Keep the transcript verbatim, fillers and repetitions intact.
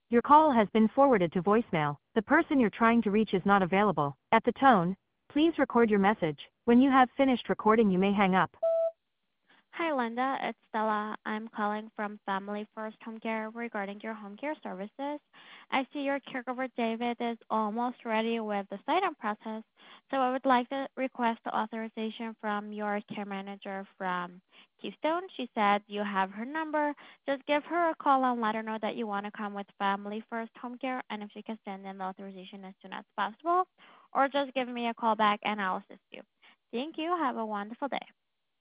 Your call has been forwarded to voicemail. The person you're trying to reach is not available. At the tone, please record your message. When you have finished recording, you may hang up. Hi, Linda. It's Stella. I'm calling from Family First Home Care regarding your home care services. I see your caregiver David is almost ready with the sign-up process, so I would like to request the authorization from your care manager from Keystone. She said you have her number. Just give her a call and let her know that you want to come with Family First Home Care, and if she can send in the authorization as soon as possible, or just give me a call back and I'll assist you. Thank you. Have a wonderful day.